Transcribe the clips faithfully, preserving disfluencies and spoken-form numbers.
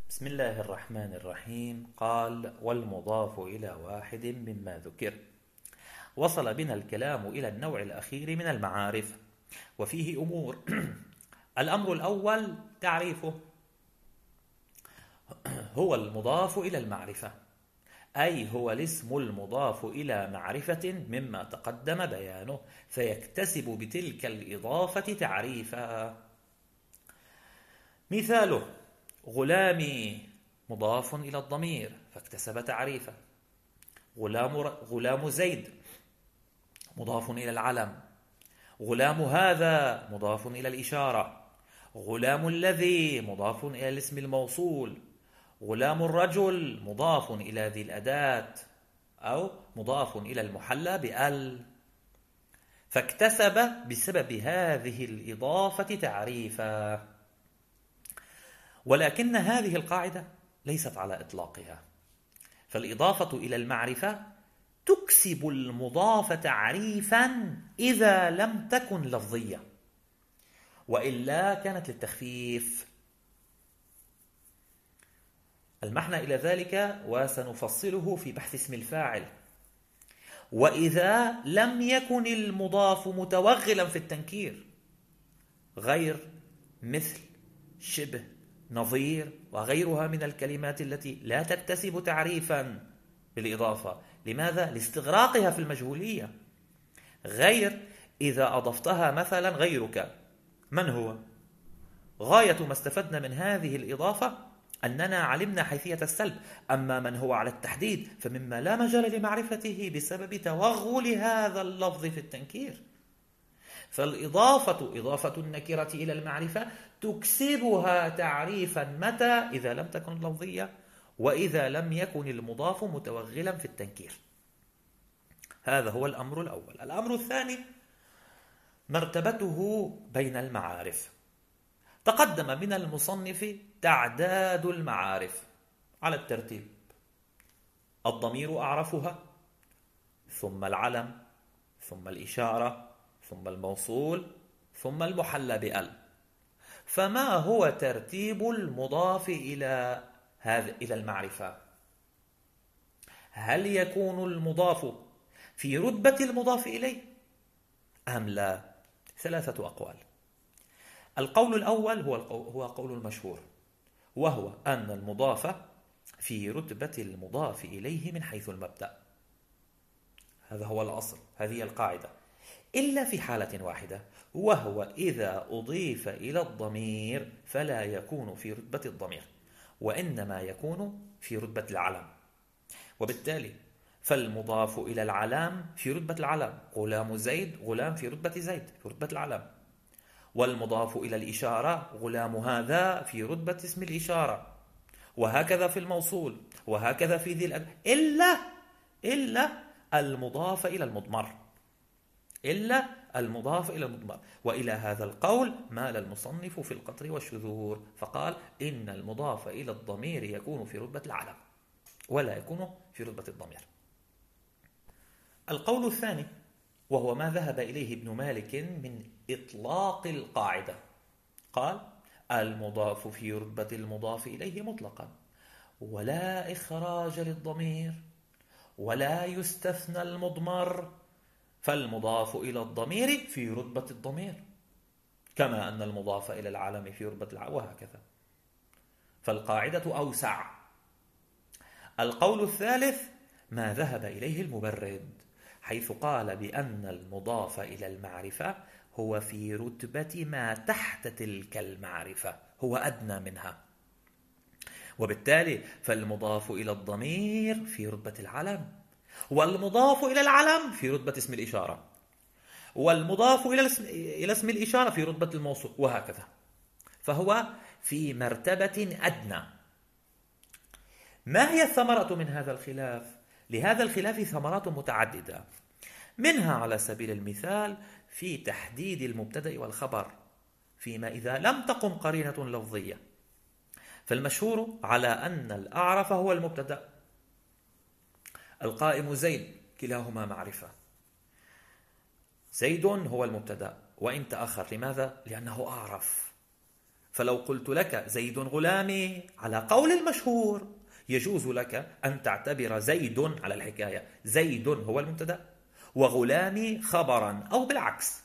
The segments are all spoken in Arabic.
بسم الله الرحمن الرحيم. قال: والمضاف إلى واحد مما ذكر. وصل بنا الكلام إلى النوع الأخير من المعارف، وفيه أمور. الأمر الأول تعريفه. هو المضاف إلى المعرفة، أي هو الاسم المضاف إلى معرفة مما تقدم بيانه، فيكتسب بتلك الإضافة تعريفا. مثاله: غلامي مضاف إلى الضمير فاكتسب تعريفا. غلام, غلام زيد مضاف إلى العلم. غلام هذا مضاف إلى الإشارة. غلام الذي مضاف إلى الاسم الموصول. غلام الرجل مضاف إلى ذي الأداة أو مضاف إلى المحلى بأل، فاكتسب بسبب هذه الإضافة تعريفا. ولكن هذه القاعدة ليست على إطلاقها، فالإضافة إلى المعرفة تكسب المضاف تعريفا إذا لم تكن لفظية، وإلا كانت للتخفيف. المحنى إلى ذلك وسنفصله في بحث اسم الفاعل. وإذا لم يكن المضاف متوغلا في التنكير، غير، مثل، شبه، نظير وغيرها من الكلمات التي لا تكتسب تعريفا بالإضافة. لماذا؟ لاستغراقها في المجهولية. غير إذا أضفتها مثلا غيرك، من هو؟ غاية ما استفدنا من هذه الإضافة أننا علمنا حيثية السلب. أما من هو على التحديد فمما لا مجال لمعرفته بسبب توغل هذا اللفظ في التنكير. فالإضافة إضافة النكرة إلى المعرفة تكسبها تعريفا متى؟ إذا لم تكن لفظية، وإذا لم يكن المضاف متوغلا في التنكير. هذا هو الأمر الأول. الأمر الثاني مرتبته بين المعارف. تقدم من المصنف تعداد المعارف على الترتيب: الضمير أعرفها، ثم العلم، ثم الإشارة، ثم الموصول، ثم المحلى بأل. فما هو ترتيب المضاف إلى هذا إلى المعرفة؟ هل يكون المضاف في رتبة المضاف إليه أم لا؟ ثلاثة أقوال. القول الأول هو هو قول المشهور، وهو أن المضاف في رتبة المضاف إليه من حيث المبدأ. هذا هو الأصل، هذه القاعدة، إلا في حالة واحدة، وهو إذا أضيف إلى الضمير فلا يكون في رتبة الضمير، وإنما يكون في رتبة العلم. وبالتالي فالمضاف إلى العلم في رتبة العلم. غلام زيد غلام في رتبة زيد، في رتبة العلم. والمضاف إلى الإشارة غلام هذا في رتبة اسم الإشارة، وهكذا في الموصول، وهكذا في ذي الأداة، إلا إلا المضاف إلى المضمر إلا المضاف إلى المضمر. وإلى هذا القول مال المصنف في القطر والشذور، فقال إن المضاف إلى الضمير يكون في رتبة العلم ولا يكون في رتبة الضمير. القول الثاني وهو ما ذهب إليه ابن مالك من إطلاق القاعدة، قال: المضاف في رتبة المضاف إليه مطلقا، ولا إخراج للضمير، ولا يستثنى المضمر، فالمضاف إلى الضمير في رتبة الضمير، كما أن المضاف إلى العلم في رتبة العلم، وهكذا. فالقاعدة أوسع. القول الثالث ما ذهب إليه المبرد، حيث قال بأن المضاف إلى المعرفة هو في رتبة ما تحت تلك المعرفة، هو أدنى منها، وبالتالي فالمضاف إلى الضمير في رتبة العلم، والمضاف إلى العلم في رتبة اسم الإشارة، والمضاف إلى اسم, إلى اسم الإشارة في رتبة الموصول، وهكذا. فهو في مرتبة أدنى. ما هي الثمرة من هذا الخلاف؟ لهذا الخلاف ثمرات متعددة، منها على سبيل المثال في تحديد المبتدأ والخبر فيما إذا لم تقم قرينة لفظية. فالمشهور على أن الأعرف هو المبتدأ، القائم زيد كلاهما معرفة. زيد هو المبتدأ وإن تأخر، لماذا؟ لأنه أعرف. فلو قلت لك زيد غلامي على قول المشهور يجوز لك أن تعتبر زيد على الحكاية زيد هو المبتدأ وغلامي خبرا أو بالعكس.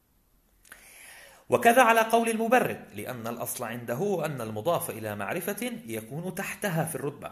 وكذا على قول المبرد، لأن الأصل عنده أن المضاف إلى معرفة يكون تحتها في الرتبة.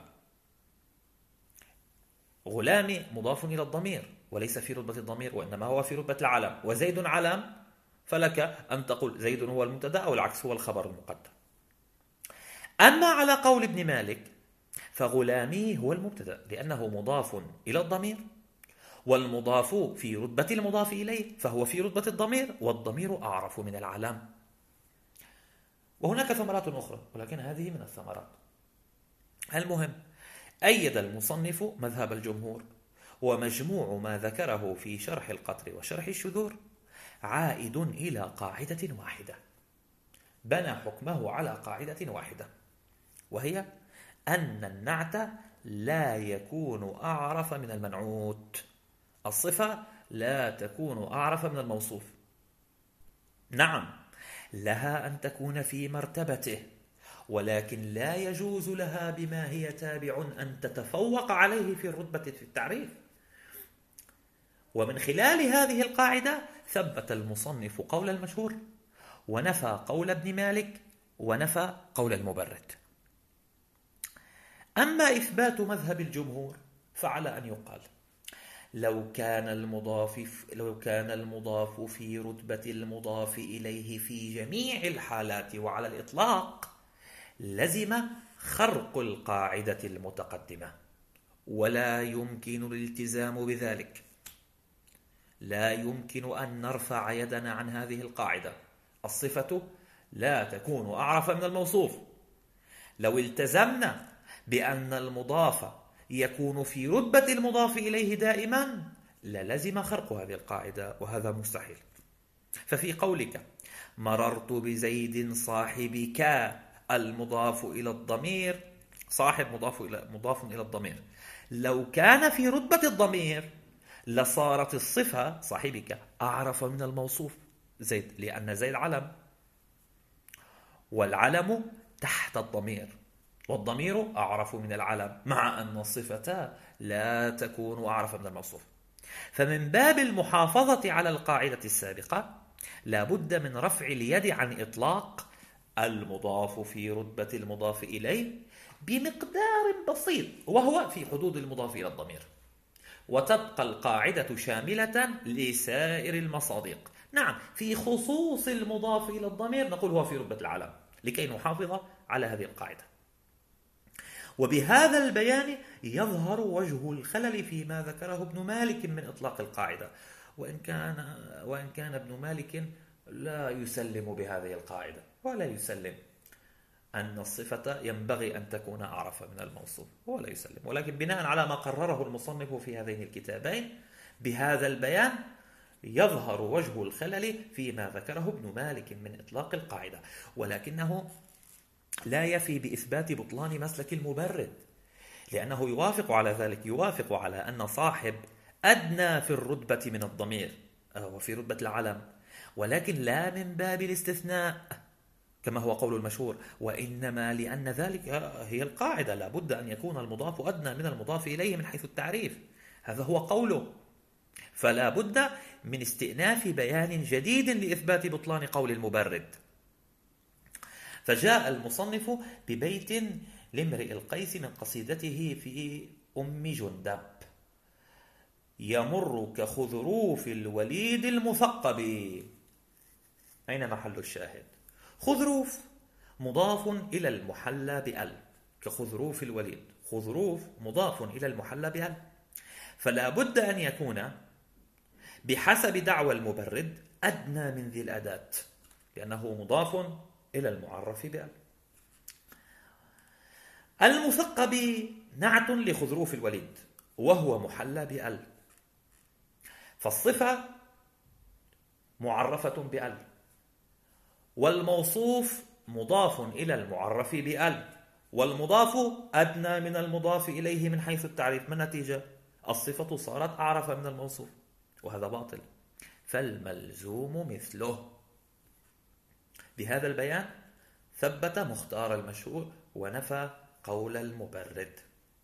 غلامي مضاف إلى الضمير وليس في رتبة الضمير، وإنما هو في رتبة العلم، وزيد علم، فلك أن تقول زيد هو المبتدأ أو العكس هو الخبر المقدم. أما على قول ابن مالك فغلامي هو المبتدأ لأنه مضاف إلى الضمير، والمضاف في رتبة المضاف إليه فهو في رتبة الضمير، والضمير أعرف من العلم. وهناك ثمرات أخرى ولكن هذه من الثمرات. المهم، أيد المصنف مذهب الجمهور، ومجموع ما ذكره في شرح القطر وشرح الشذور عائد إلى قاعدة واحدة، بنى حكمه على قاعدة واحدة، وهي أن النعت لا يكون أعرف من المنعوت، الصفة لا تكون أعرف من الموصوف. نعم، لها أن تكون في مرتبته، ولكن لا يجوز لها بما هي تابع أن تتفوق عليه في الرتبة في التعريف. ومن خلال هذه القاعدة ثبت المصنف قول المشهور، ونفى قول ابن مالك، ونفى قول المبرد. أما إثبات مذهب الجمهور فعلى أن يقال لو كان المضاف لو كان المضاف في رتبة المضاف إليه في جميع الحالات وعلى الإطلاق لزم خرق القاعدة المتقدمة، ولا يمكن الالتزام بذلك. لا يمكن أن نرفع يدنا عن هذه القاعدة، الصفة لا تكون أعرف من الموصوف. لو التزمنا بأن المضاف يكون في رتبة المضاف إليه دائما للزم خرق هذه القاعدة، وهذا مستحيل. ففي قولك مررت بزيد صاحبك المضاف إلى الضمير، صاحب مضاف إلى مضاف إلى الضمير، لو كان في رتبة الضمير لصارت الصفة صاحبك أعرف من الموصوف زيد، لأن زيد علم، والعلم تحت الضمير، والضمير أعرف من العلم، مع أن الصفة لا تكون أعرف من الموصوف. فمن باب المحافظة على القاعدة السابقة لا بد من رفع اليد عن إطلاق المضاف في رتبة المضاف إليه بمقدار بسيط، وهو في حدود المضاف إلى الضمير، وتبقى القاعدة شاملة لسائر المصادق. نعم، في خصوص المضاف إلى الضمير نقول هو في رتبة العلم لكي نحافظ على هذه القاعدة. وبهذا البيان يظهر وجه الخلل فيما ذكره ابن مالك من إطلاق القاعدة، وإن كان وإن كان ابن مالك لا يسلم بهذه القاعدة، ولا يسلم أن الصفة ينبغي أن تكون أعرف من الموصوف، هو لا يسلم. ولكن بناء على ما قرره المصنف في هذين الكتابين بهذا البيان يظهر وجه الخلل فيما ذكره ابن مالك من إطلاق القاعدة، ولكنه لا يفي بإثبات بطلان مسلك المبرد، لأنه يوافق على ذلك، يوافق على أن صاحب أدنى في الرتبة من الضمير وفي رتبة العلم، ولكن لا من باب الاستثناء كما هو قول المشهور، وإنما لأن ذلك هي القاعدة، لا بد أن يكون المضاف أدنى من المضاف إليه من حيث التعريف، هذا هو قوله. فلا بد من استئناف بيان جديد لإثبات بطلان قول المبرد. فجاء المصنف ببيت لامرئ القيس من قصيدته في أم جندب: يمر كخذروف الوليد المثقب. أين محل الشاهد؟ خذروف مضاف إلى المحلى بأل، كخذروف الوليد، خذروف مضاف إلى المحلى بأل، فلا بد أن يكون بحسب دعوى المبرد أدنى من ذي الأداة، لأنه مضاف إلى المعرف بأل. المثقب نعت لخذروف الوليد وهو محلى بأل، فالصفة معرفة بأل، والموصوف مضاف إلى المعرف بأل، والمضاف أدنى من المضاف إليه من حيث التعريف. ما النتيجة؟ الصفة صارت أعرف من الموصوف، وهذا باطل، فالملزوم مثله. بهذا البيان ثبت مختار المشهور ونفى قول المبرد.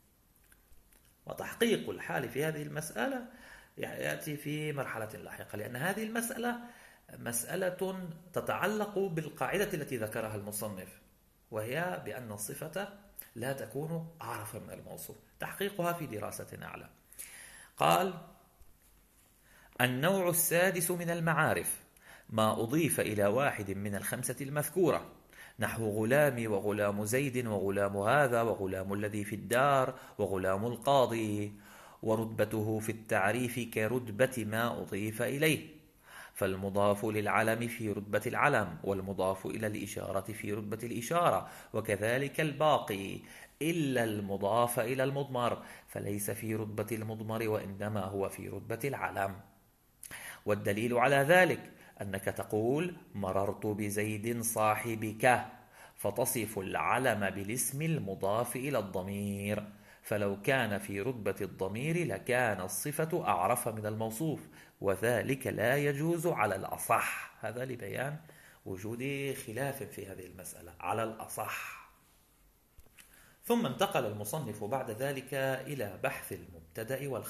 وتحقيق الحال في هذه المسألة يأتي في مرحلة لاحقة، لأن هذه المسألة مسألة تتعلق بالقاعدة التي ذكرها المصنف، وهي بأن الصفة لا تكون أعرف من الموصوف. تحقيقها في دراسة أعلى. قال: النوع السادس من المعارف ما أضيف إلى واحد من الخمسة المذكورة، نحو غلامي وغلام زيد وغلام هذا وغلام الذي في الدار وغلام القاضي، ورتبته في التعريف كرتبة ما أضيف إليه، فالمضاف للعلم في رتبة العلم، والمضاف إلى الإشارة في رتبة الإشارة، وكذلك الباقي إلا المضاف إلى المضمر، فليس في رتبة المضمر وإنما هو في رتبة العلم. والدليل على ذلك أنك تقول: مررت بزيد صاحبك، فتصف العلم بالاسم المضاف إلى الضمير، فلو كان في رتبة الضمير لكان الصفة أعرف من الموصوف، وذلك لا يجوز على الأصح. هذا لبيان وجود خلاف في هذه المسألة على الأصح. ثم انتقل المصنف بعد ذلك إلى بحث المبتدأ والخبر.